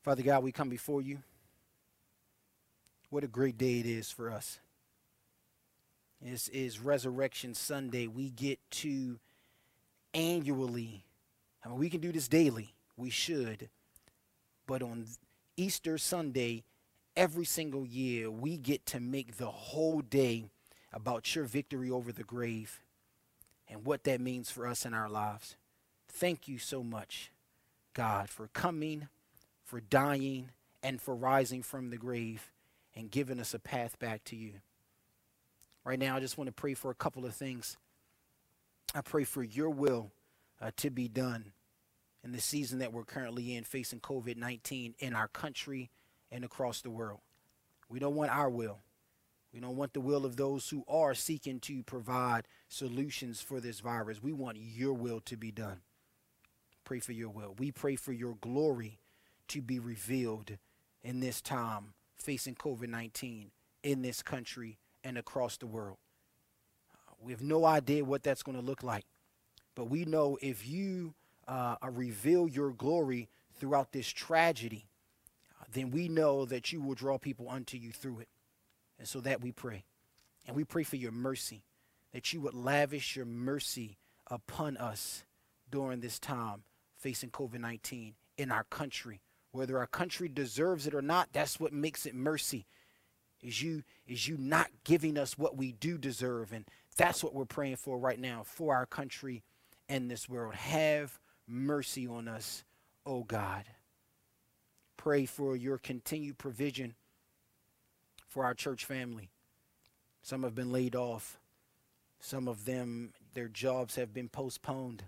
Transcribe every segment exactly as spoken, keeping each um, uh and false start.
Father God, we come before you. What a great day it is for us. This is Resurrection Sunday. We get to annually, I mean, we can do this daily. We should. But on Easter Sunday, every single year, we get to make the whole day about your victory over the grave and what that means for us in our lives. Thank you so much, God, for coming, for dying, and for rising from the grave and giving us a path back to you. Right now, I just want to pray for a couple of things. I pray for your will uh, to be done in the season that we're currently in, facing COVID nineteen in our country and across the world. We don't want our will. We don't want the will of those who are seeking to provide solutions for this virus. We want your will to be done. Pray for your will. We pray for your glory to be revealed in this time, facing COVID nineteen in this country and across the world. Uh, we have no idea what that's going to look like, but we know if you uh, reveal your glory throughout this tragedy, uh, then we know that you will draw people unto you through it. And so that we pray. And we pray for your mercy, that you would lavish your mercy upon us during this time facing COVID nineteen in our country. Whether our country deserves it or not, that's what makes it mercy, is you, is you not giving us what we do deserve. And that's what we're praying for right now, for our country and this world. Have mercy on us, oh God. Pray for your continued provision for our church family. Some have been laid off. Some of them, their jobs have been postponed.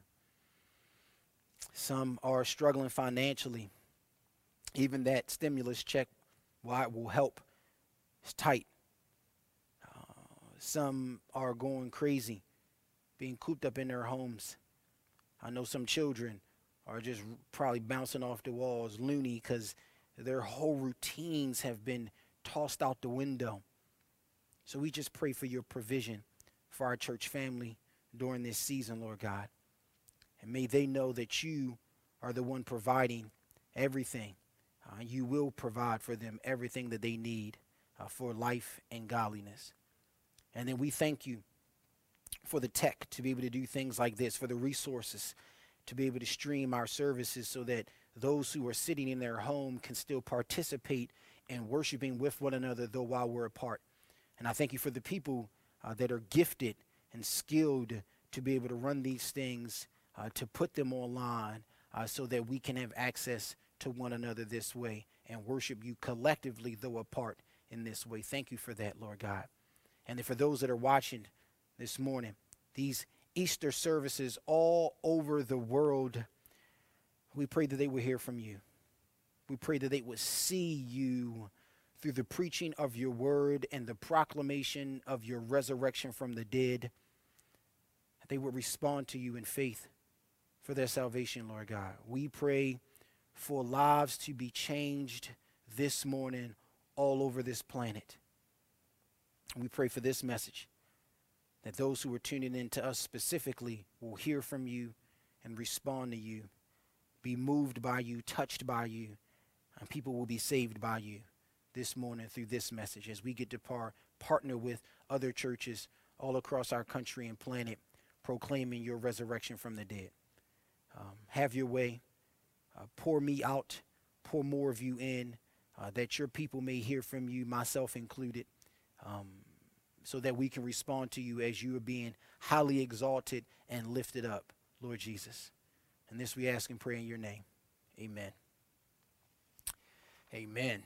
Some are struggling financially. Even that stimulus check, why it will help, is tight. Uh, some are going crazy, being cooped up in their homes. I know some children are just probably bouncing off the walls, loony, because their whole routines have been tossed out the window. So we just pray for your provision for our church family during this season, Lord God. And may they know that you are the one providing everything. Uh, you will provide for them everything that they need uh, for life and godliness. And then we thank you for the tech to be able to do things like this, for the resources to be able to stream our services so that those who are sitting in their home can still participate in worshiping with one another, though while we're apart. And I thank you for the people uh, that are gifted and skilled to be able to run these things, uh, to put them online uh, so that we can have access to one another this way and worship you collectively, though apart, in this way. Thank you for that, Lord God. And then for those that are watching this morning, these Easter services all over the world, we pray that they will hear from you. We pray that they would see you through the preaching of your word and the proclamation of your resurrection from the dead. That they would respond to you in faith for their salvation, Lord God. We pray for lives to be changed this morning all over this planet. We pray for this message, that those who are tuning in to us specifically will hear from you and respond to you, be moved by you, touched by you, and people will be saved by you this morning through this message as we get to par- partner with other churches all across our country and planet, proclaiming your resurrection from the dead. Um, have your way. Uh, pour me out. Pour more of you in, uh, that your people may hear from you, myself included, um, so that we can respond to you as you are being highly exalted and lifted up, Lord Jesus. And this we ask and pray in your name. Amen. Amen.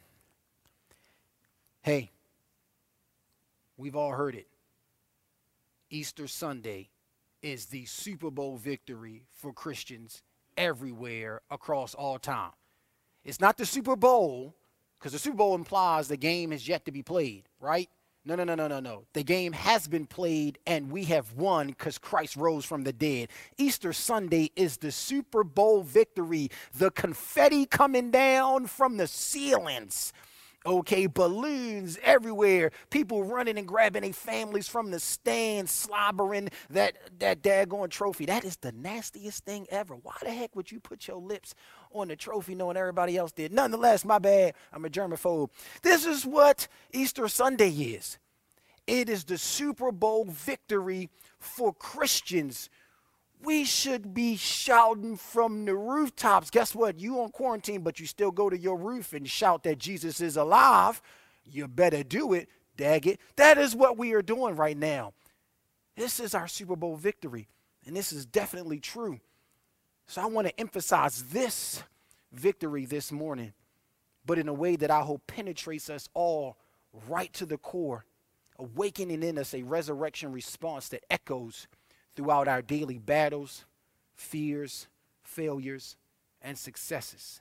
Hey, we've all heard it. Easter Sunday is the Super Bowl victory for Christians everywhere across all time. It's not the Super Bowl, because the Super Bowl implies the game is yet to be played, right? No, no, no, no, no, no. The game has been played, and we have won because Christ rose from the dead. Easter Sunday is the Super Bowl victory, the confetti coming down from the ceilings Okay, balloons everywhere. People running and grabbing their families from the stands, slobbering that, that daggone trophy. That is the nastiest thing ever. Why the heck would you put your lips on the trophy knowing everybody else did? Nonetheless, my bad, I'm a germaphobe. This is what Easter Sunday is. It is the Super Bowl victory for Christians. We should be shouting from the rooftops. Guess what? You on quarantine, but you still go to your roof and shout that Jesus is alive. You better do it, dag it. That is what we are doing right now. This is our Super Bowl victory, and this is definitely true. So I want to emphasize this victory this morning, but in a way that I hope penetrates us all right to the core, awakening in us a resurrection response that echoes throughout our daily battles, fears, failures, and successes.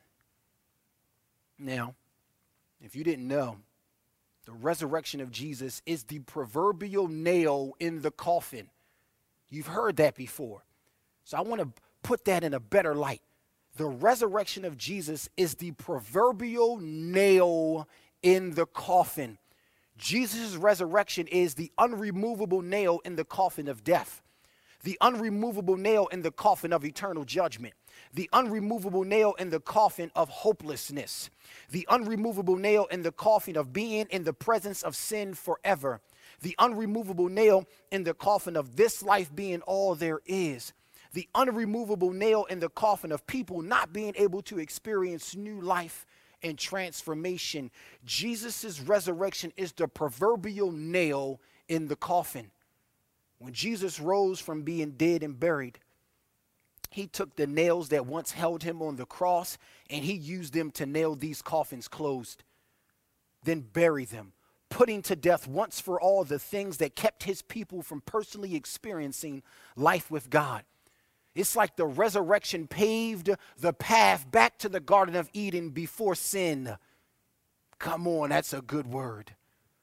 Now, if you didn't know, the resurrection of Jesus is the proverbial nail in the coffin. You've heard that before. So I want to put that in a better light. The resurrection of Jesus is the proverbial nail in the coffin. Jesus' resurrection is the unremovable nail in the coffin of death. The unremovable nail in the coffin of eternal judgment. The unremovable nail in the coffin of hopelessness. The unremovable nail in the coffin of being in the presence of sin forever. The unremovable nail in the coffin of this life being all there is. The unremovable nail in the coffin of people not being able to experience new life and transformation. Jesus' resurrection is the proverbial nail in the coffin. When Jesus rose from being dead and buried, he took the nails that once held him on the cross and he used them to nail these coffins closed, then bury them, putting to death once for all the things that kept his people from personally experiencing life with God. It's like the resurrection paved the path back to the Garden of Eden before sin. Come on, that's a good word.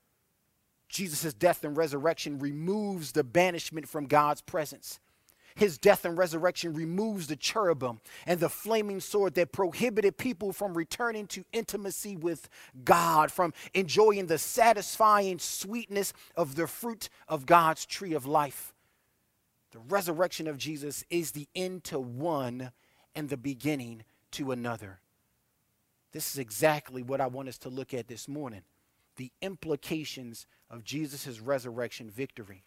Jesus' death and resurrection removes the banishment from God's presence. His death and resurrection removes the cherubim and the flaming sword that prohibited people from returning to intimacy with God, from enjoying the satisfying sweetness of the fruit of God's tree of life. The resurrection of Jesus is the end to one and the beginning to another. This is exactly what I want us to look at this morning. The implications of Jesus' resurrection victory.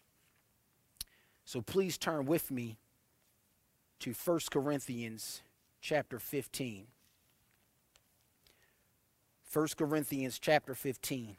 So please turn with me to First Corinthians chapter fifteen. First Corinthians chapter fifteen.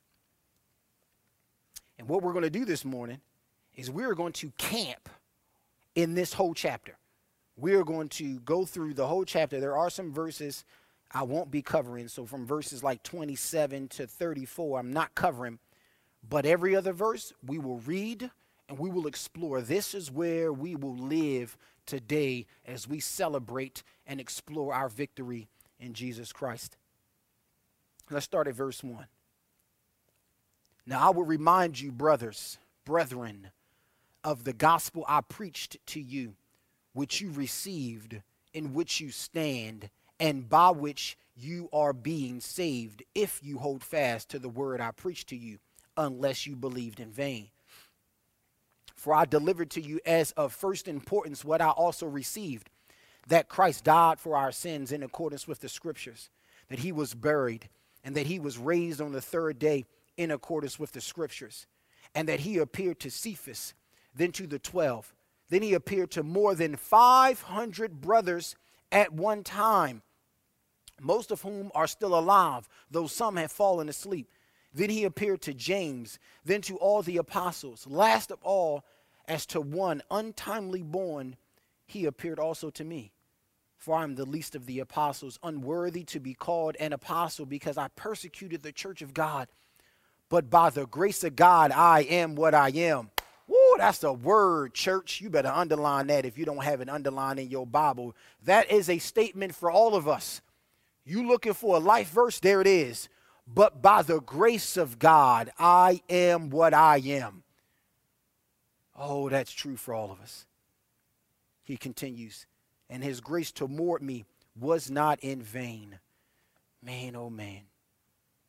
And what we're going to do this morning is we're going to camp in this whole chapter. We're going to go through the whole chapter. There are some verses I won't be covering. So from verses like twenty-seven to thirty-four, I'm not covering. But every other verse we will read and we will explore. This is where we will live today as we celebrate and explore our victory in Jesus Christ. Let's start at verse one. Now I will remind you, brothers, brethren, of the gospel I preached to you, which you received, in which you stand, and by which you are being saved, if you hold fast to the word I preached to you, unless you believed in vain. For I delivered to you as of first importance what I also received, that Christ died for our sins in accordance with the scriptures, that he was buried, and that he was raised on the third day in accordance with the scriptures, and that he appeared to Cephas, then to the twelve. Then he appeared to more than five hundred brothers at one time, most of whom are still alive, though some have fallen asleep. Then he appeared to James, then to all the apostles. Last of all, as to one untimely born, he appeared also to me. For I am the least of the apostles, unworthy to be called an apostle, because I persecuted the church of God. But by the grace of God, I am what I am. Woo, that's a word, church. You better underline that if you don't have it underlined in your Bible. That is a statement for all of us. You looking for a life verse? There it is. But by the grace of God, I am what I am. Oh, that's true for all of us. He continues, and his grace toward me was not in vain. Man, oh man.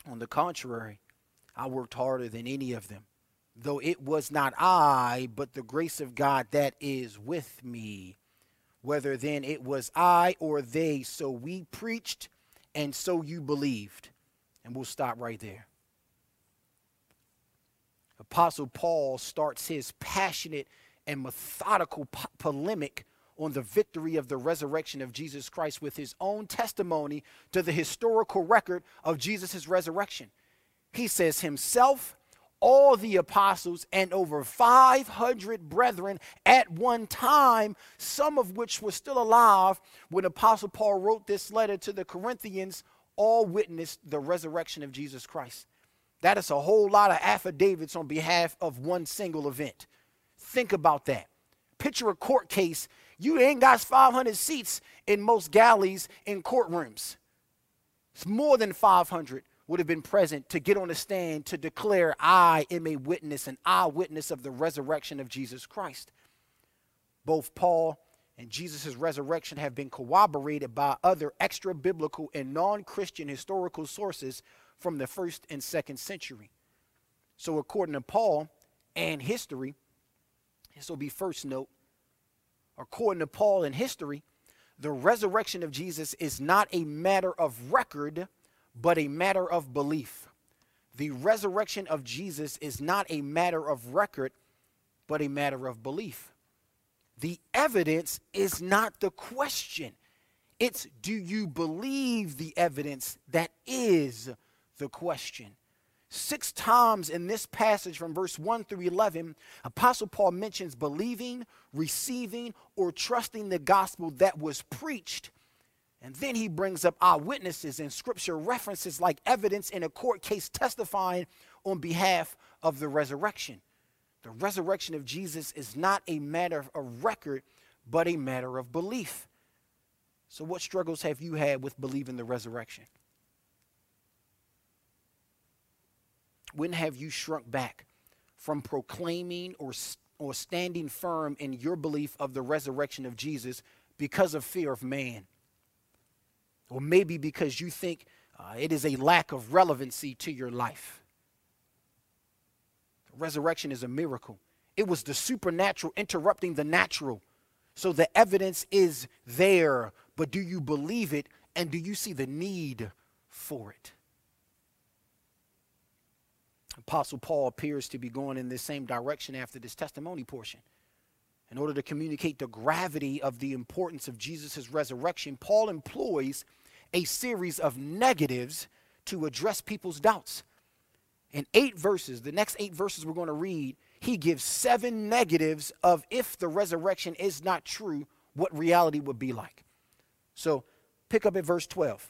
On the contrary, I worked harder than any of them, though it was not I, but the grace of God that is with me. Whether then it was I or they, so we preached, and so you believed. And we'll stop right there. Apostle Paul starts his passionate and methodical po- polemic on the victory of the resurrection of Jesus Christ with his own testimony to the historical record of Jesus' resurrection. He says himself, all the apostles, and over five hundred brethren at one time, some of which were still alive when Apostle Paul wrote this letter to the Corinthians, all witnessed the resurrection of Jesus Christ. That is a whole lot of affidavits on behalf of one single event. Think about that. Picture a court case. You ain't got five hundred seats in most galleys in courtrooms. It's more than five hundred would have been present to get on the stand to declare, I am a witness, an eyewitness of the resurrection of Jesus Christ. Both Paul and Jesus' resurrection have been corroborated by other extra-biblical and non-Christian historical sources from the first and second century. So according to Paul and history, this will be first note, according to Paul and history, the resurrection of Jesus is not a matter of record, but a matter of belief. The resurrection of Jesus is not a matter of record, but a matter of belief. The evidence is not the question. It's, do you believe the evidence that is the question? Six times in this passage from verse one through eleven, Apostle Paul mentions believing, receiving, or trusting the gospel that was preached. And then he brings up eyewitnesses and scripture references like evidence in a court case testifying on behalf of the resurrection. The resurrection of Jesus is not a matter of record, but a matter of belief. So what struggles have you had with believing the resurrection? When have you shrunk back from proclaiming or, or standing firm in your belief of the resurrection of Jesus because of fear of man? Or maybe because you think uh, it is a lack of relevancy to your life. The resurrection is a miracle. It was the supernatural interrupting the natural. So the evidence is there, but do you believe it, and do you see the need for it? Apostle Paul appears to be going in this same direction after this testimony portion. In order to communicate the gravity of the importance of Jesus' resurrection, Paul employs a series of negatives to address people's doubts. In eight verses, the next eight verses we're going to read, he gives seven negatives of if the resurrection is not true, what reality would be like. So pick up at verse twelve.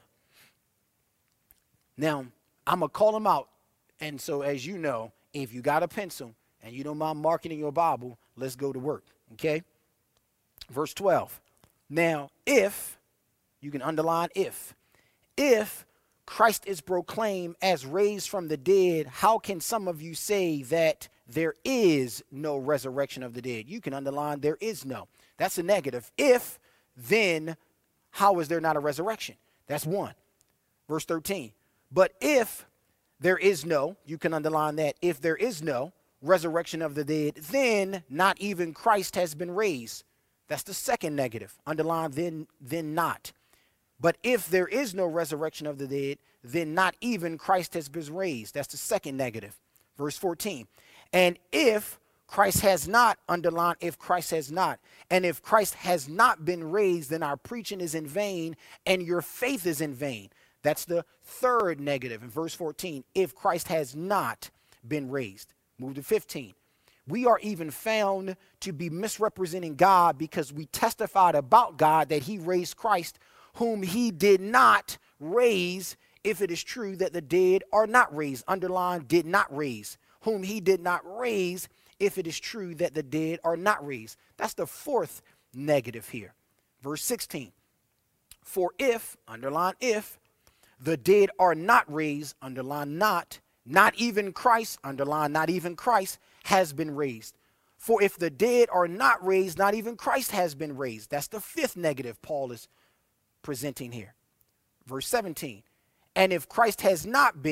Now, I'm going to call them out. And so as you know, if you got a pencil and you don't mind marking in your Bible, let's go to work. Okay, verse twelve. Now, if, you can underline if, if Christ is proclaimed as raised from the dead, how can some of you say that there is no resurrection of the dead? You can underline there is no. That's a negative. If, then how is there not a resurrection? That's one. Verse thirteen. But if there is no, you can underline that, if there is no resurrection of the dead, then not even Christ has been raised. That's the second negative. Underline then, then not. But if there is no resurrection of the dead, then not even Christ has been raised. That's the second negative. Verse fourteen. And if Christ has not, underline if Christ has not, and if Christ has not been raised, then our preaching is in vain and your faith is in vain. That's the third negative in verse fourteen. If Christ has not been raised. Move to fifteen. We are even found to be misrepresenting God because we testified about God that he raised Christ, whom he did not raise, if it is true that the dead are not raised. Underline did not raise. Whom he did not raise, if it is true that the dead are not raised. That's the fourth negative here. Verse sixteen. For if, underline if, the dead are not raised, underline not, not even Christ, underline not even Christ, has been raised. For if the dead are not raised, not even Christ has been raised. That's the fifth negative Paul is presenting here. Verse seventeen. And if Christ has not been,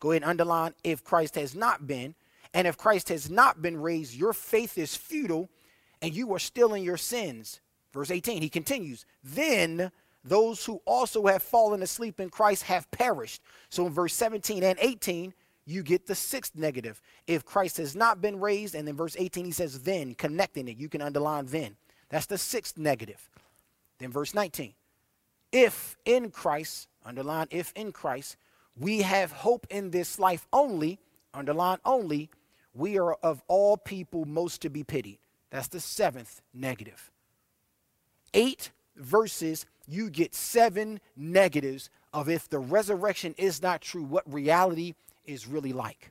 Go ahead and underline if Christ has not been. And if Christ has not been raised, your faith is futile and you are still in your sins. Verse eighteen, he continues, then those who also have fallen asleep in Christ have perished. So in verse seventeen and eighteen, you get the sixth negative. If Christ has not been raised, and then verse eighteen, he says then, connecting it. You can underline then. That's the sixth negative. Then verse nineteen, if in Christ, underline if in Christ, we have hope in this life only, underline only, we are of all people most to be pitied. That's the seventh negative. Eight verses, you get seven negatives of if the resurrection is not true, what reality is really like.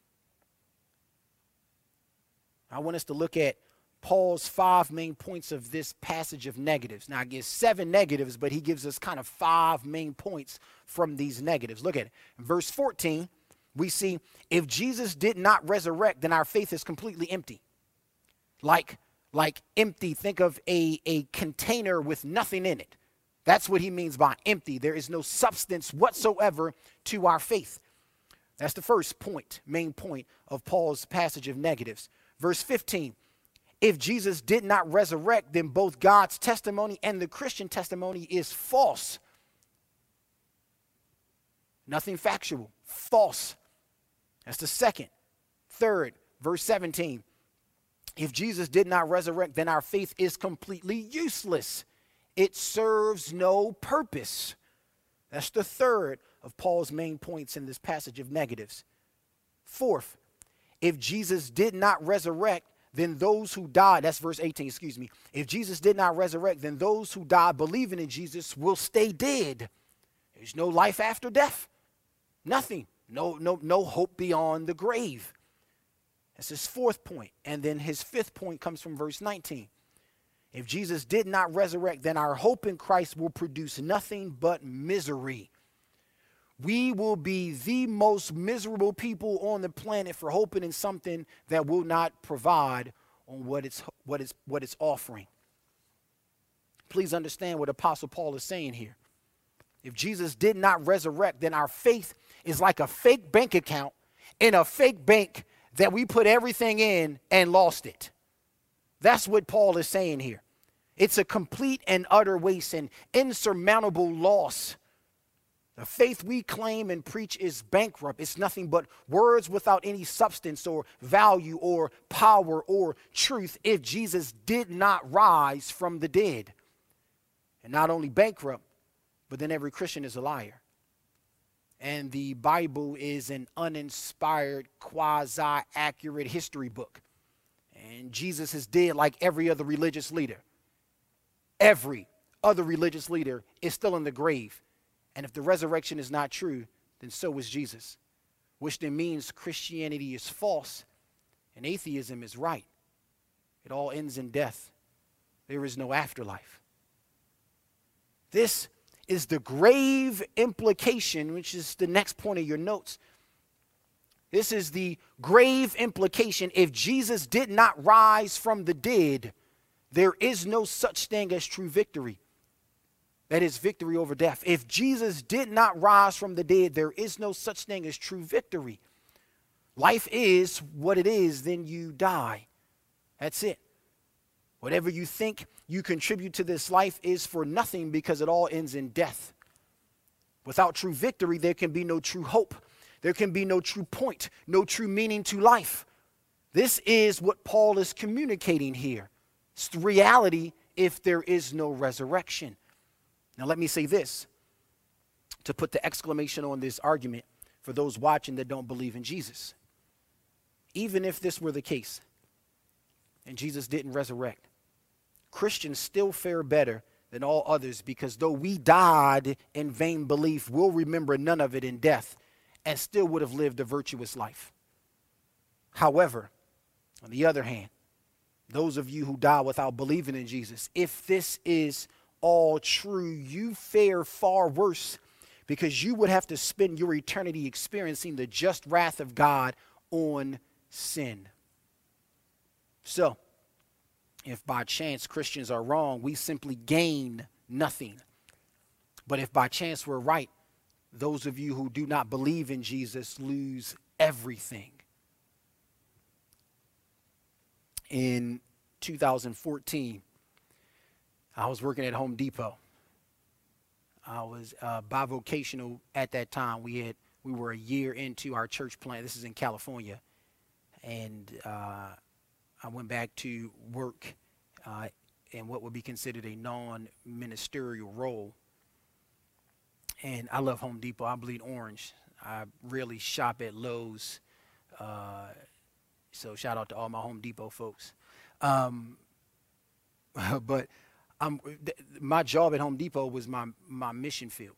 I want us to look at Paul's five main points of this passage of negatives. Now, I give seven negatives, but he gives us kind of five main points from these negatives. Look at it. In verse fourteen, we see, if Jesus did not resurrect, then our faith is completely empty. Like, like empty, think of a, a container with nothing in it. That's what he means by empty. There is no substance whatsoever to our faith. That's the first point, main point of Paul's passage of negatives. Verse fifteen, if Jesus did not resurrect, then both God's testimony and the Christian testimony is false. Nothing factual, false. That's the second. Third, verse seventeen, if Jesus did not resurrect, then our faith is completely useless. It serves no purpose. That's the third of Paul's main points in this passage of negatives. Fourth, if Jesus did not resurrect, then those who died, that's verse eighteen, excuse me. If Jesus did not resurrect, then those who died believing in Jesus will stay dead. There's no life after death. Nothing. No, no, no hope beyond the grave. That's his fourth point. And then his fifth point comes from verse nineteen. If Jesus did not resurrect, then our hope in Christ will produce nothing but misery. We will be the most miserable people on the planet for hoping in something that will not provide on what it's, what it's, what it's offering. Please understand what Apostle Paul is saying here. If Jesus did not resurrect, then our faith is like a fake bank account in a fake bank that we put everything in and lost it. That's what Paul is saying here. It's a complete and utter waste and insurmountable loss. The faith we claim and preach is bankrupt. It's nothing but words without any substance or value or power or truth if Jesus did not rise from the dead. And not only bankrupt, but then every Christian is a liar. And the Bible is an uninspired, quasi-accurate history book. And Jesus is dead like every other religious leader. Every other religious leader is still in the grave. And if the resurrection is not true, then so is Jesus. Which then means Christianity is false and atheism is right. It all ends in death. There is no afterlife. This is the grave implication, which is the next point of your notes. This is the grave implication. If Jesus did not rise from the dead, there is no such thing as true victory. That is victory over death. If Jesus did not rise from the dead, there is no such thing as true victory. Life is what it is, then you die. That's it. Whatever you think you contribute to this life is for nothing because it all ends in death. Without true victory, there can be no true hope. There can be no true point, no true meaning to life. This is what Paul is communicating here. It's the reality if there is no resurrection. Now, let me say this to put the exclamation on this argument for those watching that don't believe in Jesus. Even if this were the case and Jesus didn't resurrect, Christians still fare better than all others because though we died in vain belief, we'll remember none of it in death and still would have lived a virtuous life. However, on the other hand, those of you who die without believing in Jesus, if this is all true, you fare far worse because you would have to spend your eternity experiencing the just wrath of God on sin. So, if by chance Christians are wrong, we simply gain nothing. But if by chance we're right, those of you who do not believe in Jesus lose everything. In two thousand fourteen, I was working at Home Depot. I was uh, bivocational at that time. We had we were a year into our church plant. This is in California, and uh, I went back to work uh, in what would be considered a non-ministerial role. And I love Home Depot. I bleed orange. I really shop at Lowe's. Uh, so shout out to all my Home Depot folks. Um, but I'm, th- my job at Home Depot was my, my mission field.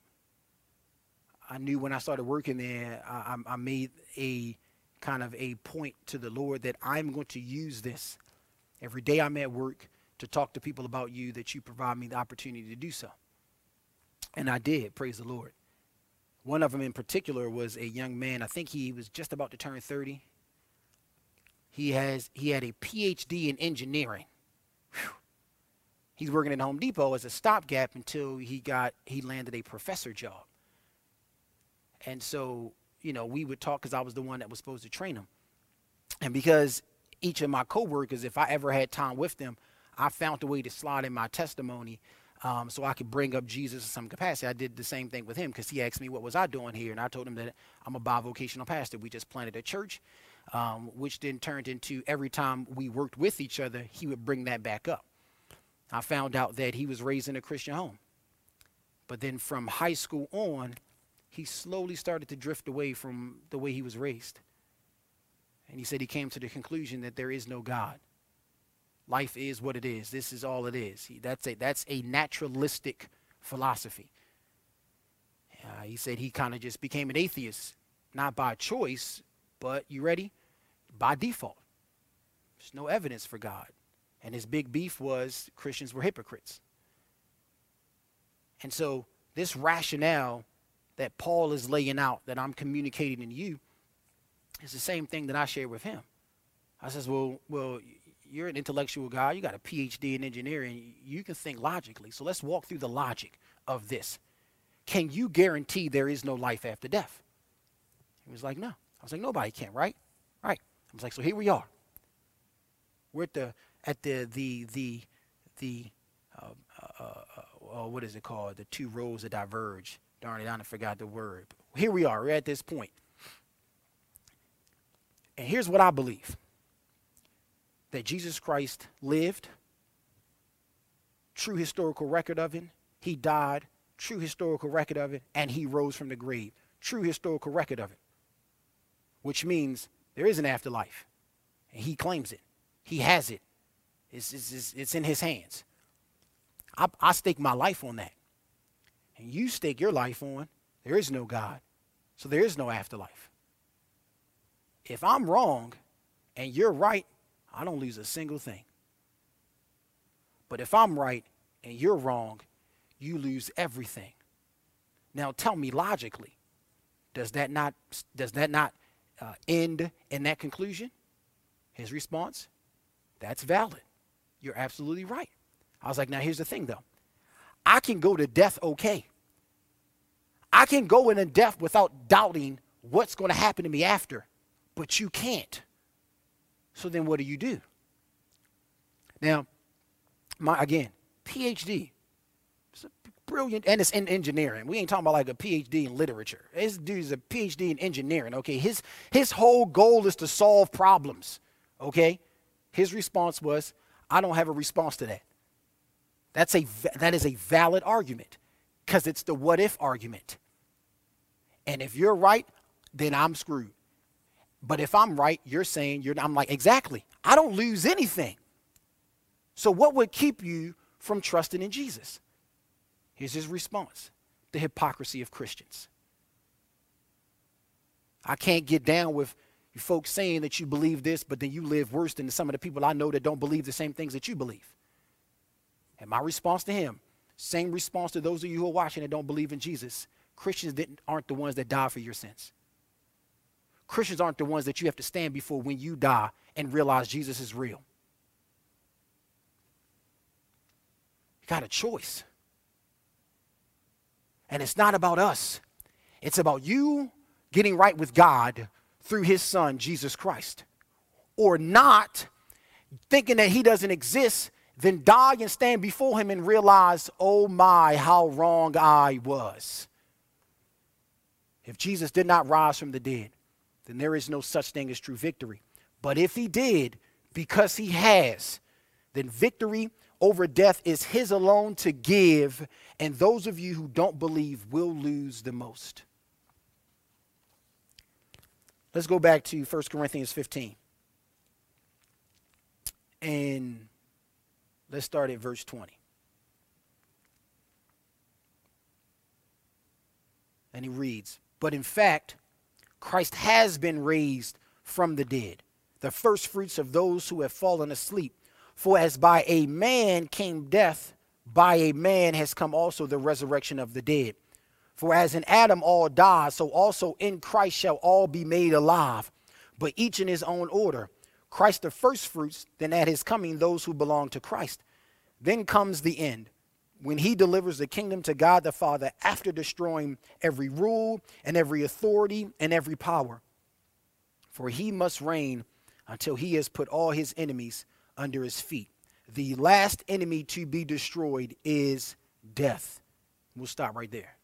I knew when I started working there, I, I made a kind of a point to the Lord that I'm going to use this every day I'm at work to talk to people about you, that you provide me the opportunity to do so. And I did, praise the Lord. One of them in particular was a young man. I think he was just about to turn thirty. He has he had a P H D in engineering. Whew. He's working at Home Depot as a stopgap until he got he landed a professor job. And so, you know, we would talk because I was the one that was supposed to train him. And because each of my coworkers, if I ever had time with them, I found a way to slide in my testimony um, so I could bring up Jesus in some capacity. I did the same thing with him because he asked me, what was I doing here? And I told him that I'm a bivocational pastor. We just planted a church, um, which then turned into every time we worked with each other, he would bring that back up. I found out that he was raised in a Christian home. But then from high school on, he slowly started to drift away from the way he was raised. And he said he came to the conclusion that there is no God. Life is what it is. This is all it is. He, that's a that's a naturalistic philosophy. Uh, he said he kind of just became an atheist, not by choice, but you ready? By default. There's no evidence for God. And his big beef was Christians were hypocrites. And so this rationale that Paul is laying out, that I'm communicating to you, is the same thing that I share with him. I says, well, well, you're an intellectual guy. You got a P H D in engineering. You can think logically. So let's walk through the logic of this. Can you guarantee there is no life after death? He was like, no. I was like, nobody can, right? Right. I was like, so here we are. We're at the, at the, the, the, the, uh, uh, uh, what is it called? The two roads that diverge. Darn it, I forgot the word. Here we are. We're at this point. And here's what I believe. That Jesus Christ lived, true historical record of it. He died, true historical record of it. And he rose from the grave, true historical record of it. Which means there is an afterlife. And he claims it. He has it. It's, it's, it's in his hands. I, I stake my life on that. And you stake your life on, there is no God. So there is no afterlife. If I'm wrong and you're right, I don't lose a single thing. But if I'm right and you're wrong, you lose everything. Now tell me logically, does that not, does that not uh, end in that conclusion? His response, that's valid. You're absolutely right. I was like, now here's the thing though. I can go to death okay. I can go into death without doubting what's going to happen to me after, but you can't. So then what do you do? Now, my again, P H D. It's a brilliant, and it's in engineering. We ain't talking about like a P H D in literature. This dude's a P H D in engineering, okay? His, his whole goal is to solve problems, okay? His response was, I don't have a response to that. That's a, that is a valid argument because it's the what if argument. And if you're right, then I'm screwed. But if I'm right, you're saying you're, I'm like, exactly. I don't lose anything. So what would keep you from trusting in Jesus? Here's his response. The hypocrisy of Christians. I can't get down with you folks saying that you believe this, but then you live worse than some of the people I know that don't believe the same things that you believe. And my response to him, same response to those of you who are watching that don't believe in Jesus. Christians didn't, aren't the ones that die for your sins. Christians aren't the ones that you have to stand before when you die and realize Jesus is real. You got a choice. And it's not about us. It's about you getting right with God through his son, Jesus Christ. Or not, thinking that he doesn't exist, then die and stand before him and realize, oh my, how wrong I was. If Jesus did not rise from the dead, then there is no such thing as true victory. But if he did, because he has, then victory over death is his alone to give, and those of you who don't believe will lose the most. Let's go back to First Corinthians fifteen. And let's start at verse twenty. And he reads, but in fact, Christ has been raised from the dead, the first fruits of those who have fallen asleep. For as by a man came death, by a man has come also the resurrection of the dead. For as in Adam all die, so also in Christ shall all be made alive, but each in his own order. Christ the first fruits, then at his coming those who belong to Christ. Then comes the end, when he delivers the kingdom to God the Father after destroying every rule and every authority and every power. For he must reign until he has put all his enemies under his feet. The last enemy to be destroyed is death. We'll stop right there.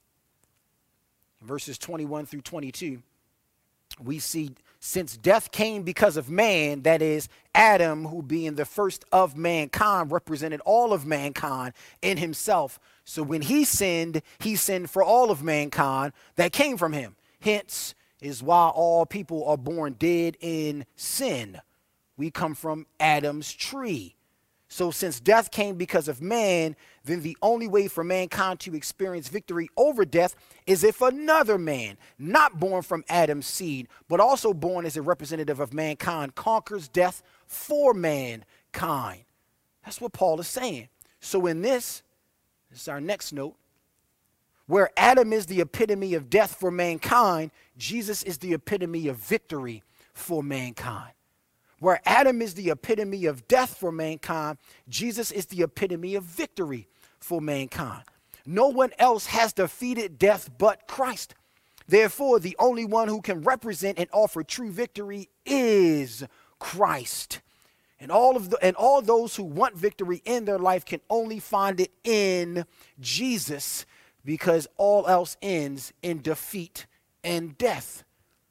In verses twenty-one through twenty-two, we see, since death came because of man, that is Adam, who being the first of mankind represented all of mankind in himself. So when he sinned, he sinned for all of mankind that came from him. Hence is why all people are born dead in sin. We come from Adam's tree. So since death came because of man, then the only way for mankind to experience victory over death is if another man, not born from Adam's seed, but also born as a representative of mankind, conquers death for mankind. That's what Paul is saying. So in this, this is our next note, where Adam is the epitome of death for mankind, Jesus is the epitome of victory for mankind. Where Adam is the epitome of death for mankind, Jesus is the epitome of victory for mankind. No one else has defeated death but Christ. Therefore, the only one who can represent and offer true victory is Christ. And all of the, and all those who want victory in their life can only find it in Jesus, because all else ends in defeat and death.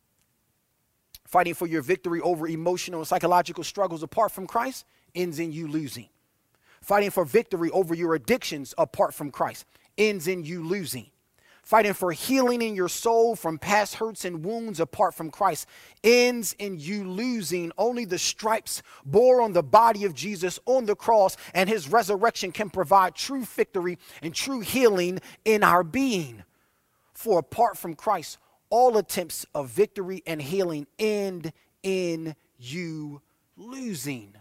Fighting for your victory over emotional and psychological struggles apart from Christ ends in you losing. Fighting for victory over your addictions apart from Christ ends in you losing. Fighting for healing in your soul from past hurts and wounds apart from Christ ends in you losing. Only the stripes bore on the body of Jesus on the cross and his resurrection can provide true victory and true healing in our being. For apart from Christ, all attempts of victory and healing end in you losing.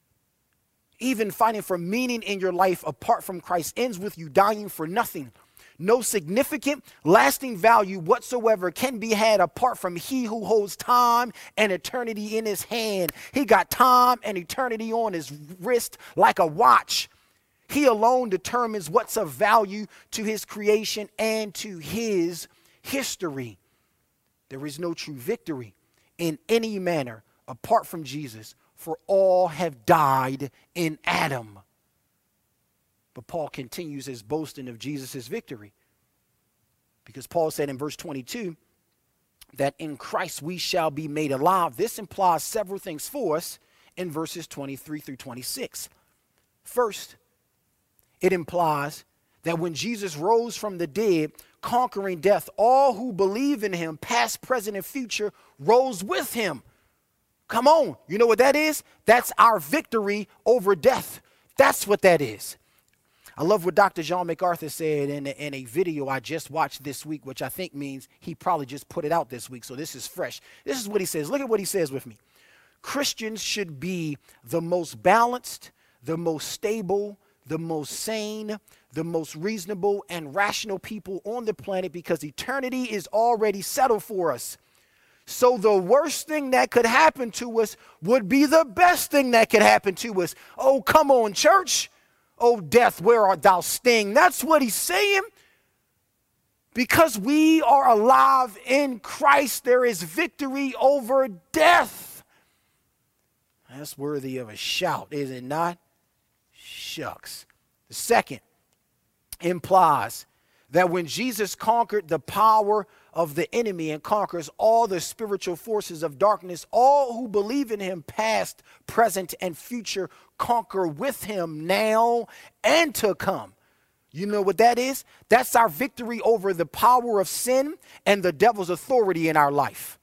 Even fighting for meaning in your life apart from Christ ends with you dying for nothing. No significant, lasting value whatsoever can be had apart from he who holds time and eternity in his hand. He got time and eternity on his wrist like a watch. He alone determines what's of value to his creation and to his history. There is no true victory in any manner apart from Jesus, for all have died in Adam. But Paul continues his boasting of Jesus' victory, because Paul said in verse twenty-two that in Christ we shall be made alive. This implies several things for us in verses twenty-three through twenty-six. First, it implies that when Jesus rose from the dead, conquering death, all who believe in him, past, present, and future, rose with him. Come on, you know what that is? That's our victory over death. That's what that is. I love what Doctor John MacArthur said in a, in a video I just watched this week, which I think means he probably just put it out this week, so this is fresh. This is what he says. Look at what he says with me. Christians should be the most balanced, the most stable, the most sane, the most reasonable and rational people on the planet, because eternity is already settled for us. So the worst thing that could happen to us would be the best thing that could happen to us. Oh, come on, church. Oh, death, where art thou sting? That's what he's saying. Because we are alive in Christ, there is victory over death. That's worthy of a shout, is it not? Shucks. The second implies that when Jesus conquered the power of the enemy and conquers all the spiritual forces of darkness, all who believe in him, past, present, and future, conquer with him now and to come. You know what that is? That's our victory over the power of sin and the devil's authority in our life.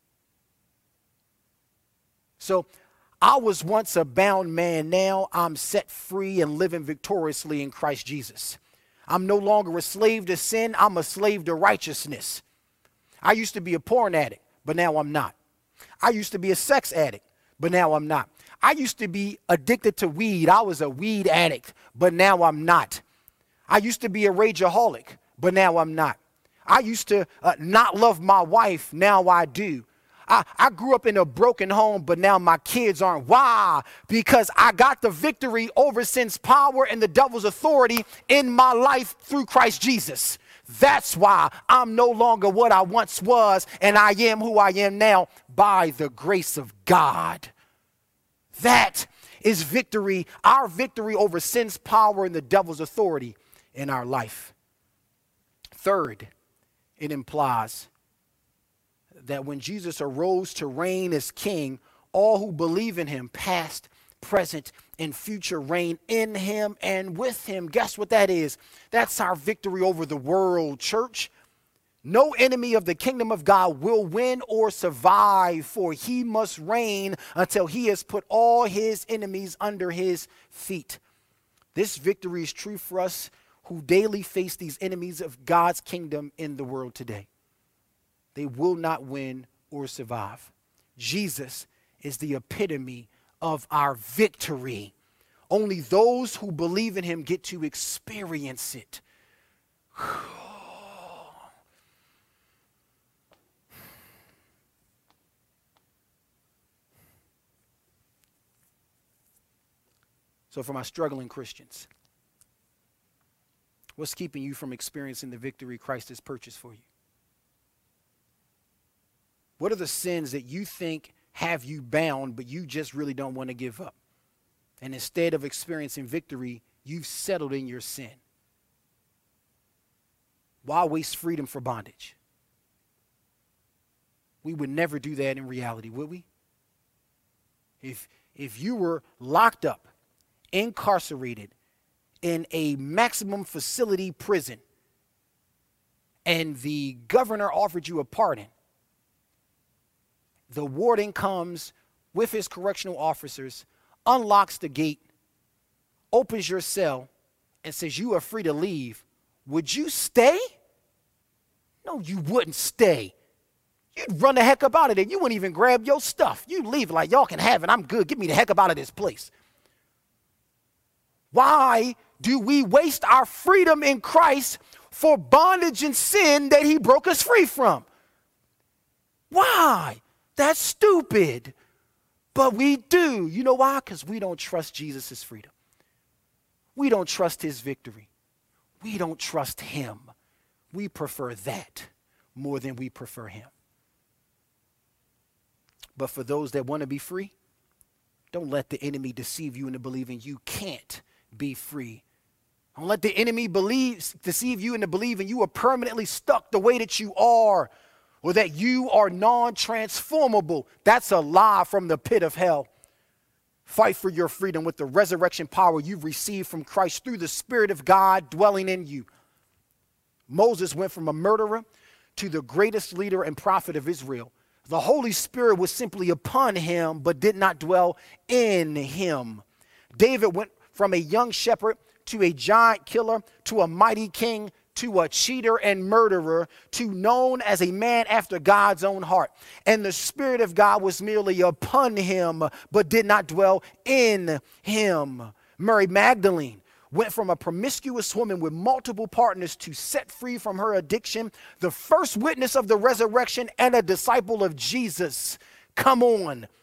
So I was once a bound man. Now I'm set free and living victoriously in Christ Jesus. I'm no longer a slave to sin. I'm a slave to righteousness. I used to be a porn addict, but now I'm not. I used to be a sex addict, but now I'm not. I used to be addicted to weed. I was a weed addict, but now I'm not. I used to be a rageaholic, but now I'm not. I used to uh, not love my wife. Now I do. I, I grew up in a broken home, but now my kids aren't. Why? Because I got the victory over sin's power and the devil's authority in my life through Christ Jesus. That's why I'm no longer what I once was, and I am who I am now by the grace of God. That is victory, our victory over sin's power and the devil's authority in our life. Third, it implies that when Jesus arose to reign as king, all who believe in him, past, present, and future, reign in him and with him. Guess what that is? That's our victory over the world, church. No enemy of the kingdom of God will win or survive, for he must reign until he has put all his enemies under his feet. This victory is true for us who daily face these enemies of God's kingdom in the world today. They will not win or survive. Jesus is the epitome of our victory. Only those who believe in him get to experience it. So for my struggling Christians, what's keeping you from experiencing the victory Christ has purchased for you? What are the sins that you think have you bound, but you just really don't want to give up? And instead of experiencing victory, you've settled in your sin. Why waste freedom for bondage? We would never do that in reality, would we? If, if you were locked up, incarcerated in a maximum facility prison, and the governor offered you a pardon, the warden comes with his correctional officers, unlocks the gate, opens your cell, and says you are free to leave, would you stay? No, you wouldn't stay. You'd run the heck up out of there. You wouldn't even grab your stuff. You'd leave like, y'all can have it. I'm good. Get me the heck up out of this place. Why do we waste our freedom in Christ for bondage and sin that he broke us free from? Why? That's stupid. But we do. You know why? Because we don't trust Jesus' freedom. We don't trust his victory. We don't trust him. We prefer that more than we prefer him. But for those that want to be free, don't let the enemy deceive you into believing you can't be free. Don't let the enemy believe, deceive you into believing you are permanently stuck the way that you are, or that you are non-transformable. That's a lie from the pit of hell. Fight for your freedom with the resurrection power you've received from Christ through the Spirit of God dwelling in you. Moses went from a murderer to the greatest leader and prophet of Israel. The Holy Spirit was simply upon him, but did not dwell in him. David went from a young shepherd to a giant killer to a mighty king to a cheater and murderer to known as a man after God's own heart. And the Spirit of God was merely upon him, but did not dwell in him. Mary Magdalene went from a promiscuous woman with multiple partners to set free from her addiction, the first witness of the resurrection and a disciple of Jesus. Come on.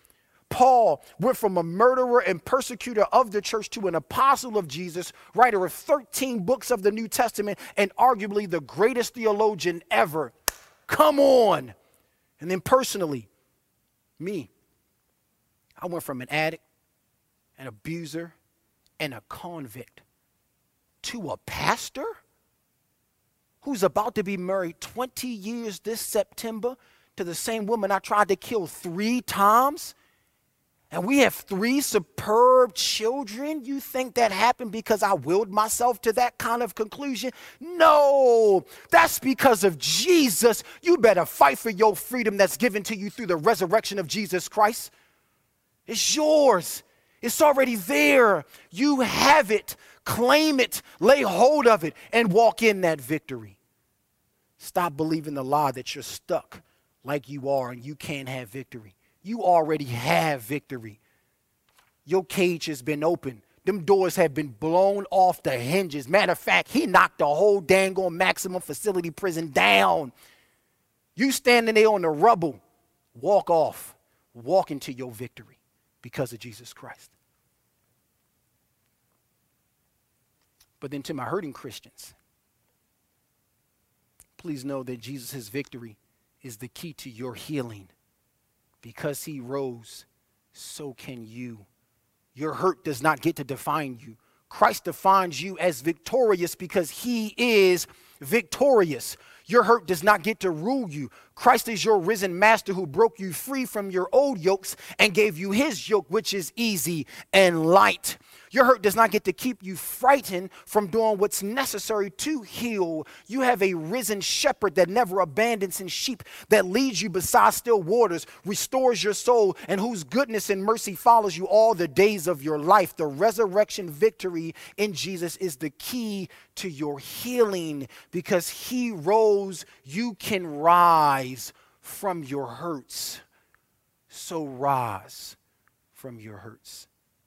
Paul went from a murderer and persecutor of the church to an apostle of Jesus, writer of thirteen books of the New Testament, and arguably the greatest theologian ever. Come on. And then personally, me, I went from an addict, an abuser, and a convict to a pastor who's about to be married twenty years this September to the same woman I tried to kill three times. And we have three superb children. You think that happened because I willed myself to that kind of conclusion? No, that's because of Jesus. You better fight for your freedom that's given to you through the resurrection of Jesus Christ. It's yours. It's already there. You have it. Claim it. Lay hold of it and walk in that victory. Stop believing the lie that you're stuck like you are and you can't have victory. You already have victory. Your cage has been opened. Them doors have been blown off the hinges. Matter of fact, he knocked the whole dang on maximum facility prison down. You standing there on the rubble, walk off, walk into your victory because of Jesus Christ. But then to my hurting Christians, please know that Jesus' victory is the key to your healing. Because he rose, so can you. Your hurt does not get to define you. Christ defines you as victorious because he is victorious. Your hurt does not get to rule you. Christ is your risen master who broke you free from your old yokes and gave you his yoke, which is easy and light. Your hurt does not get to keep you frightened from doing what's necessary to heal. You have a risen shepherd that never abandons his sheep, that leads you beside still waters, restores your soul, and whose goodness and mercy follows you all the days of your life. The resurrection victory in Jesus is the key to your healing. Because he rose, you can rise from your hurts. So rise from your hurts.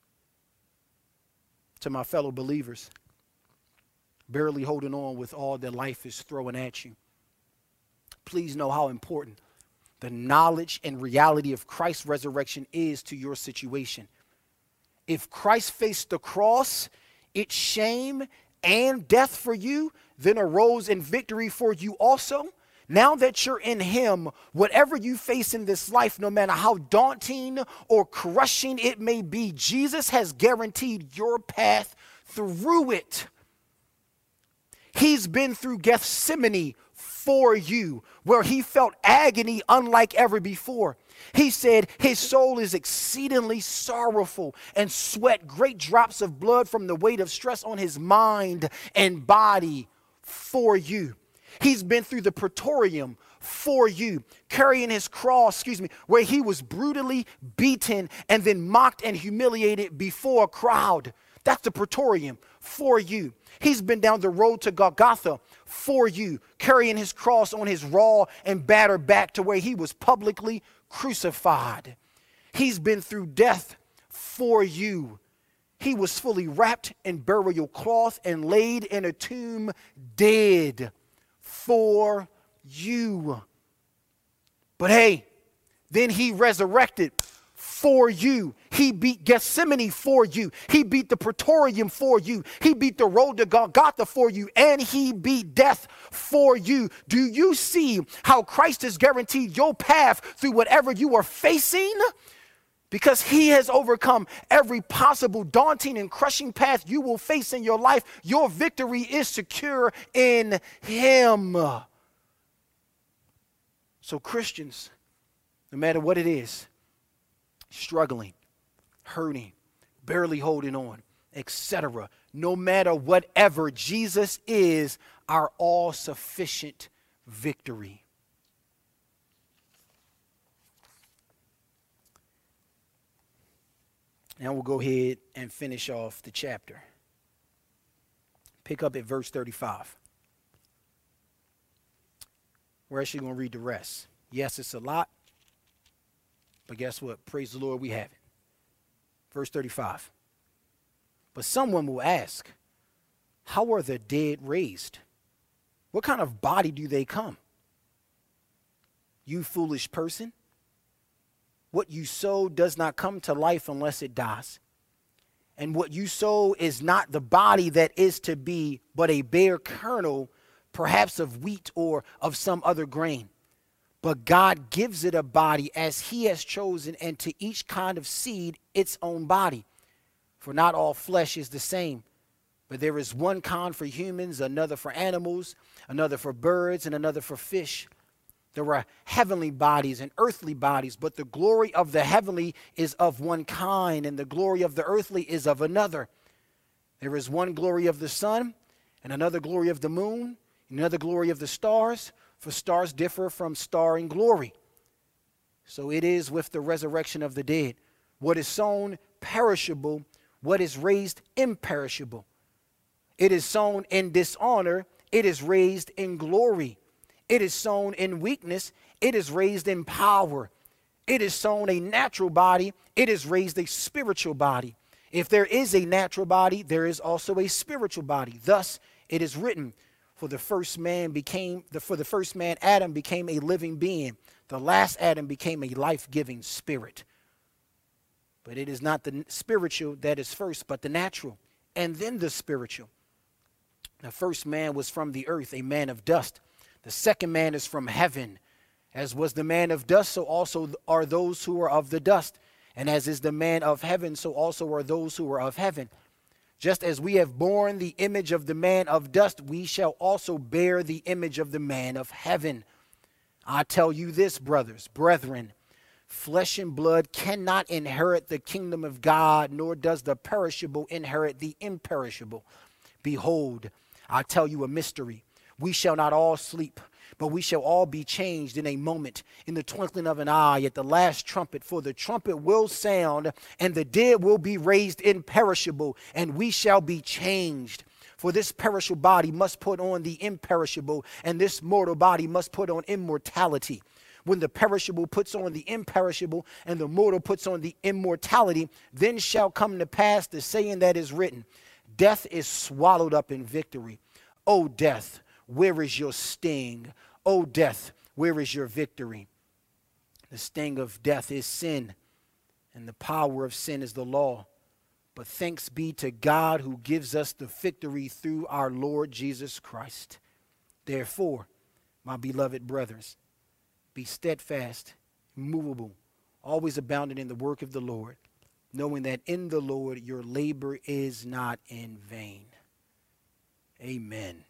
To my fellow believers, barely holding on with all that life is throwing at you, please know how important the knowledge and reality of Christ's resurrection is to your situation. If Christ faced the cross, its shame and death for you, then arose in victory for you also. Now that you're in him, whatever you face in this life, no matter how daunting or crushing it may be, Jesus has guaranteed your path through it. He's been through Gethsemane for you, where he felt agony unlike ever before. He said his soul is exceedingly sorrowful and sweat great drops of blood from the weight of stress on his mind and body for you. He's been through the Praetorium for you, carrying his cross, excuse me, where he was brutally beaten and then mocked and humiliated before a crowd. That's the Praetorium for you. He's been down the road to Golgotha for you, carrying his cross on his raw and battered back to where he was publicly crucified. He's been through death for you. He was fully wrapped in burial cloth and laid in a tomb dead for you. But hey, then he resurrected for you. He beat Gethsemane for you. He beat the Praetorium for you. He beat the road to Golgotha for you. And he beat death for you. Do you see how Christ has guaranteed your path through whatever you are facing? Because he has overcome every possible daunting and crushing path you will face in your life. Your victory is secure in him. So Christians, no matter what it is, struggling, hurting, barely holding on, et cetera, no matter whatever, Jesus is our all-sufficient victory. Now we'll go ahead and finish off the chapter. Pick up at verse thirty-five. We're actually going to read the rest. Yes, it's a lot, but guess what? Praise the Lord, we have it. Verse thirty-five. But someone will ask, how are the dead raised? What kind of body do they come? You foolish person. what you sow does not come to life unless it dies. And what you sow is not the body that is to be, but a bare kernel, perhaps of wheat or of some other grain. But God gives it a body as he has chosen, and to each kind of seed its own body. For not all flesh is the same, but there is one kind for humans, another for animals, another for birds, and another for fish. There are heavenly bodies and earthly bodies, but the glory of the heavenly is of one kind, and the glory of the earthly is of another. There is one glory of the sun, and another glory of the moon, and another glory of the stars, for stars differ from star in glory. So it is with the resurrection of the dead. What is sown perishable, what is raised imperishable. It is sown in dishonor, it is raised in glory. It is sown in weakness, it is raised in power. It is sown a natural body, it is raised a spiritual body. If there is a natural body, there is also a spiritual body. Thus it is written, for the first man became, the, for the first man Adam became a living being. The last Adam became a life-giving spirit. But it is not the spiritual that is first, but the natural, and then the spiritual. The first man was from the earth, a man of dust. The second man is from heaven. As was the man of dust, so also are those who are of the dust. And as is the man of heaven, so also are those who are of heaven. Just as we have borne the image of the man of dust, we shall also bear the image of the man of heaven. I tell you this, brothers, brethren, flesh and blood cannot inherit the kingdom of God, nor does the perishable inherit the imperishable. Behold, I tell you a mystery. We shall not all sleep, but we shall all be changed in a moment, in the twinkling of an eye, at the last trumpet. For the trumpet will sound, and the dead will be raised imperishable, and we shall be changed. For this perishable body must put on the imperishable, and this mortal body must put on immortality. When the perishable puts on the imperishable, and the mortal puts on the immortality, then shall come to pass the saying that is written, death is swallowed up in victory. O death, where is your sting? O death, where is your victory? The sting of death is sin, and the power of sin is the law. But thanks be to God who gives us the victory through our Lord Jesus Christ. Therefore, my beloved brothers, be steadfast, immovable, always abounding in the work of the Lord, knowing that in the Lord your labor is not in vain. Amen.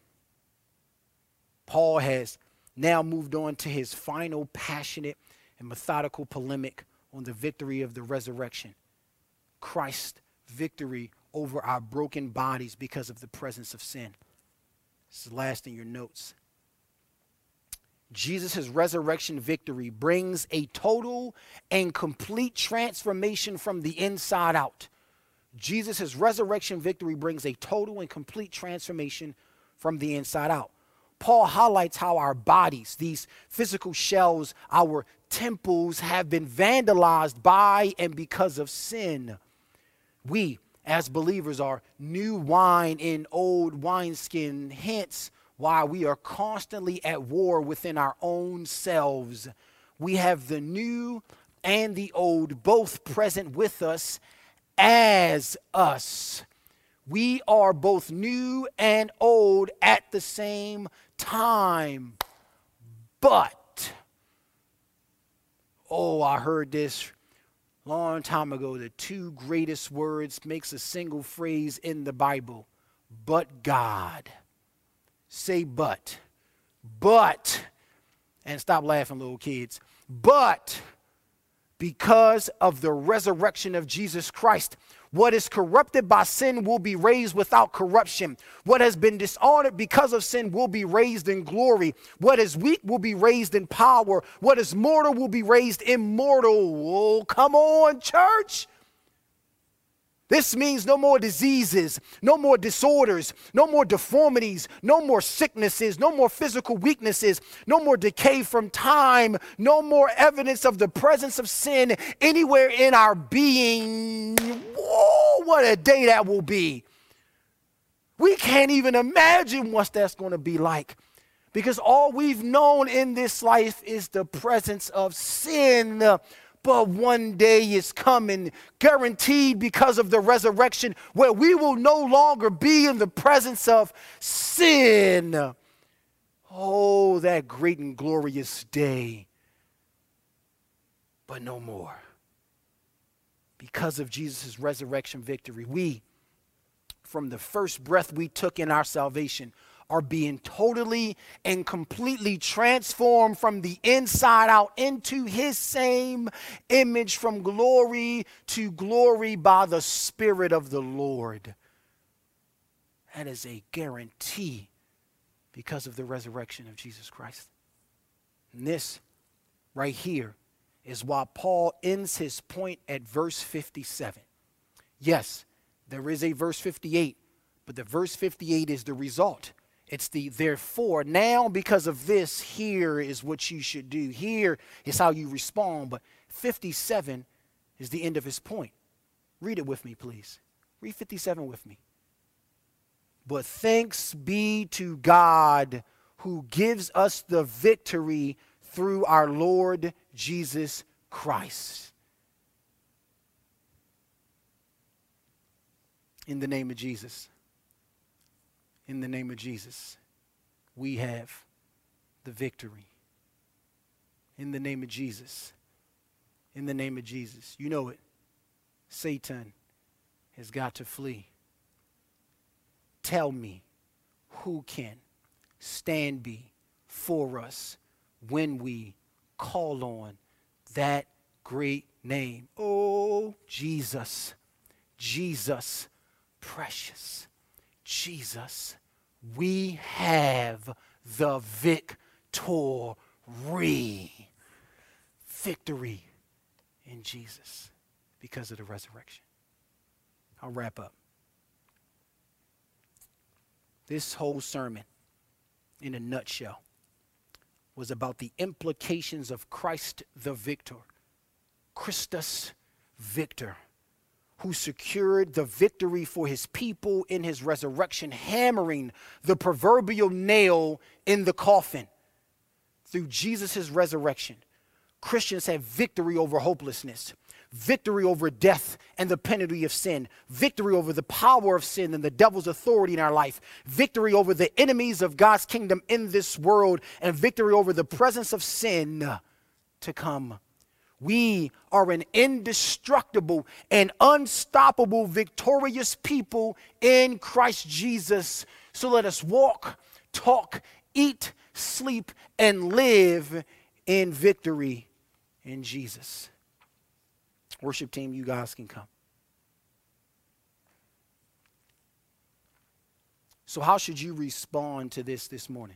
Paul has now moved on to his final passionate and methodical polemic on the victory of the resurrection. Christ's victory over our broken bodies because of the presence of sin. This is last in your notes. Jesus' resurrection victory brings a total and complete transformation from the inside out. Jesus' resurrection victory brings a total and complete transformation from the inside out. Paul highlights how our bodies, these physical shells, our temples, have been vandalized by and because of sin. We, as believers, are new wine in old wineskin, hence why we are constantly at war within our own selves. We have the new and the old both present with us as us. We are both new and old at the same time. But, oh, I heard this long time ago. The two greatest words makes a single phrase in the Bible. But God. Say but. But. And stop laughing, little kids. But because of the resurrection of Jesus Christ, what is corrupted by sin will be raised without corruption. What has been dishonored because of sin will be raised in glory. What is weak will be raised in power. What is mortal will be raised immortal. Oh, come on, church. This means no more diseases, no more disorders, no more deformities, no more sicknesses, no more physical weaknesses, no more decay from time, no more evidence of the presence of sin anywhere in our being. Whoa, what a day that will be. We can't even imagine what that's going to be like, because all we've known in this life is the presence of sin. But one day is coming, guaranteed because of the resurrection, where we will no longer be in the presence of sin. Oh, that great and glorious day. But no more. Because of Jesus' resurrection victory, we, from the first breath we took in our salvation, are being totally and completely transformed from the inside out into his same image, from glory to glory by the Spirit of the Lord. That is a guarantee because of the resurrection of Jesus Christ. And this right here is why Paul ends his point at verse fifty-seven. Yes, there is a verse fifty-eight, but the verse fifty-eight is the result. It's the therefore. Now, because of this, here is what you should do. Here is how you respond. But fifty-seven is the end of his point. Read it with me, please. Read fifty-seven with me. But thanks be to God who gives us the victory through our Lord Jesus Christ. In the name of Jesus. In the name of Jesus, we have the victory. In the name of Jesus. In the name of Jesus. You know it. Satan has got to flee. Tell me, who can stand before us when we call on that great name? Oh, Jesus, Jesus, precious Jesus, we have the victory. Victory in Jesus because of the resurrection. I'll wrap up. This whole sermon, in a nutshell, was about the implications of Christ the victor, Christus Victor, who secured the victory for his people in his resurrection, hammering the proverbial nail in the coffin. Through Jesus' resurrection, Christians have victory over hopelessness, victory over death and the penalty of sin, victory over the power of sin and the devil's authority in our life, victory over the enemies of God's kingdom in this world, and victory over the presence of sin to come. We are an indestructible and unstoppable, victorious people in Christ Jesus. So let us walk, talk, eat, sleep, and live in victory in Jesus. Worship team, you guys can come. So how should you respond to this this morning?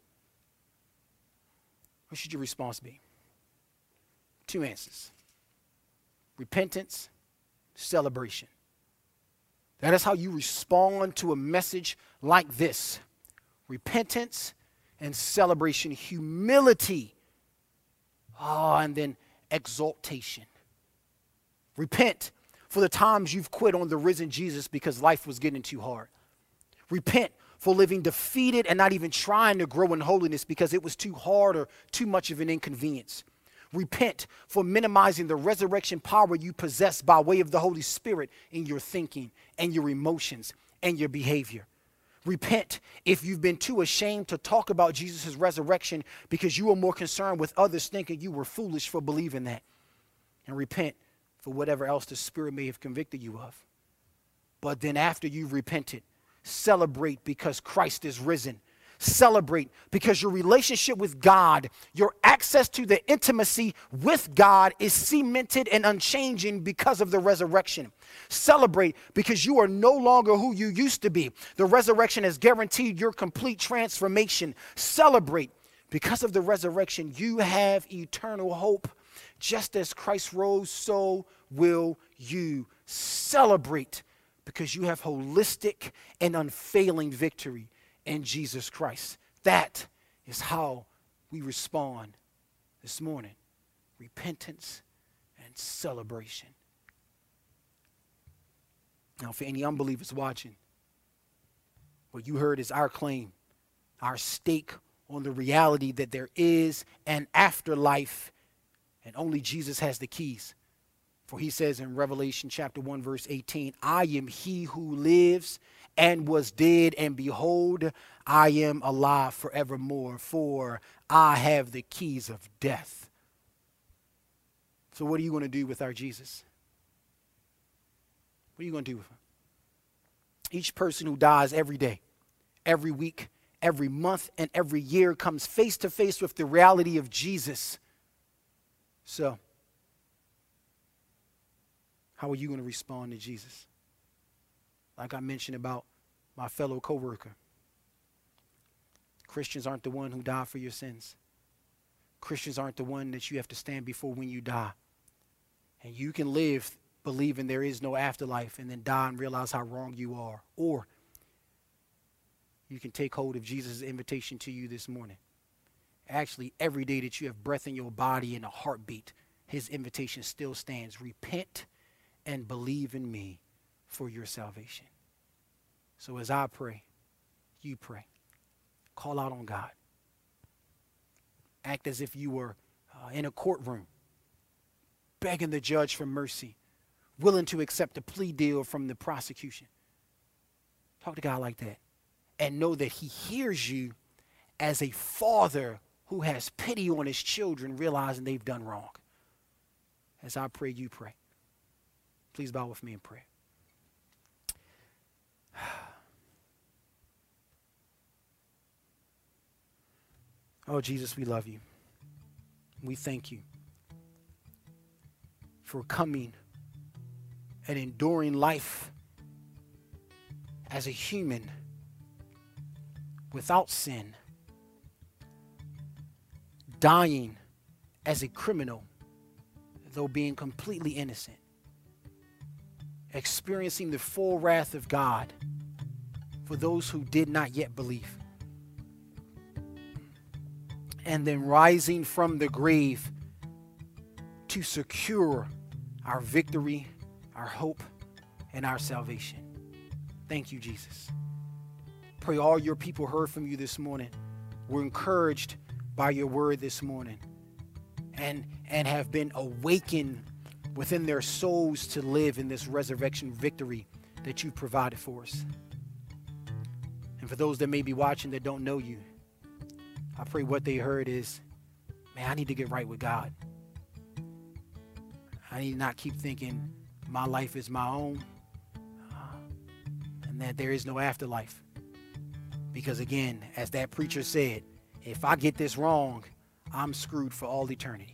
What should your response be? Two answers. Repentance, celebration. That is how you respond to a message like this. Repentance and celebration. Humility. Oh, and then exaltation. Repent for the times you've quit on the risen Jesus because life was getting too hard. Repent for living defeated and not even trying to grow in holiness because it was too hard or too much of an inconvenience. Repent for minimizing the resurrection power you possess by way of the Holy Spirit in your thinking and your emotions and your behavior. Repent if you've been too ashamed to talk about Jesus' resurrection because you were more concerned with others thinking you were foolish for believing that. And repent for whatever else the Spirit may have convicted you of. But then after you've repented, celebrate because Christ is risen. Celebrate because your relationship with God, your access to the intimacy with God is cemented and unchanging because of the resurrection. Celebrate because you are no longer who you used to be. The resurrection has guaranteed your complete transformation. Celebrate because of the resurrection. You have eternal hope. Just as Christ rose, so will you. Celebrate because you have holistic and unfailing victory in Jesus Christ. That is how we respond this morning. Repentance and celebration. Now, for any unbelievers watching, what you heard is our claim, our stake on the reality that there is an afterlife And only Jesus has the keys. For he says in Revelation chapter one, verse eighteen, I am he who lives and was dead, and behold, I am alive forevermore, for I have the keys of death. So what are you going to do with our Jesus? What are you going to do with him? Each person who dies every day, every week, every month, and every year comes face to face with the reality of Jesus. So, how are you going to respond to Jesus? Like I mentioned about my fellow coworker. Christians aren't the one who died for your sins. Christians aren't the one that you have to stand before when you die. And you can live believing there is no afterlife and then die and realize how wrong you are. Or you can take hold of Jesus' invitation to you this morning. Actually, every day that you have breath in your body and a heartbeat, his invitation still stands. Repent and believe in me for your salvation. So as I pray, you pray. Call out on God. Act as if you were uh, in a courtroom, begging the judge for mercy, willing to accept a plea deal from the prosecution. Talk to God like that. And know that he hears you as a father who has pity on his children, realizing they've done wrong. As I pray, you pray. Please bow with me in prayer. Oh, Jesus, we love you. We thank you for coming and enduring life as a human without sin, dying as a criminal, though being completely innocent, experiencing the full wrath of God for those who did not yet believe, and then rising from the grave to secure our victory, our hope, and our salvation. Thank you, Jesus. Pray all your people heard from you this morning, were encouraged by your word this morning, and, and have been awakened within their souls to live in this resurrection victory that you provided for us. And for those that may be watching that don't know you, I pray what they heard is, man, I need to get right with God. I need to not keep thinking my life is my own uh, and that there is no afterlife. Because again, as that preacher said, if I get this wrong, I'm screwed for all eternity.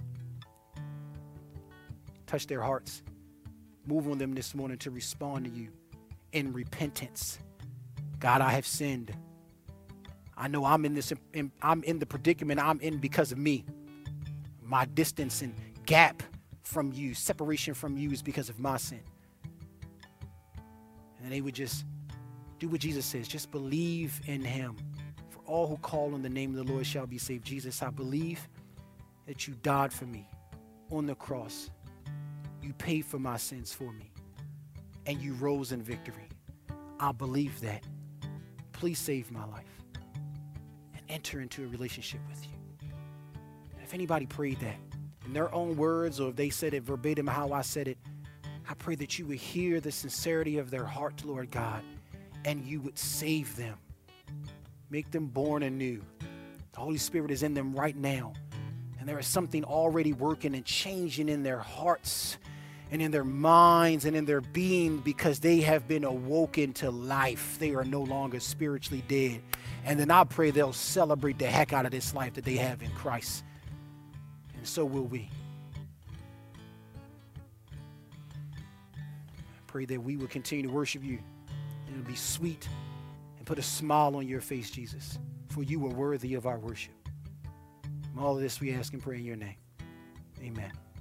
Touch their hearts. Move on them this morning to respond to you in repentance. God, I have sinned. I know I'm in this, in, I'm in the predicament I'm in because of me. My distance and gap from you, separation from you is because of my sin. And they would just do what Jesus says. Just believe in him. For all who call on the name of the Lord shall be saved. Jesus, I believe that you died for me on the cross. You paid for my sins for me. And you rose in victory. I believe that. Please save my life. Enter into a relationship with you. If anybody prayed that in their own words, or if they said it verbatim how I said it, I pray that you would hear the sincerity of their heart, Lord God, and you would save them. Make them born anew. The Holy Spirit is in them right now, and there is something already working and changing in their hearts and in their minds and in their being, because they have been awoken to life. They are no longer spiritually dead. And then I pray they'll celebrate the heck out of this life that they have in Christ. And so will we. I pray that we will continue to worship you. And it'll be sweet and put a smile on your face, Jesus. For you are worthy of our worship. From all of this we ask and pray in your name. Amen.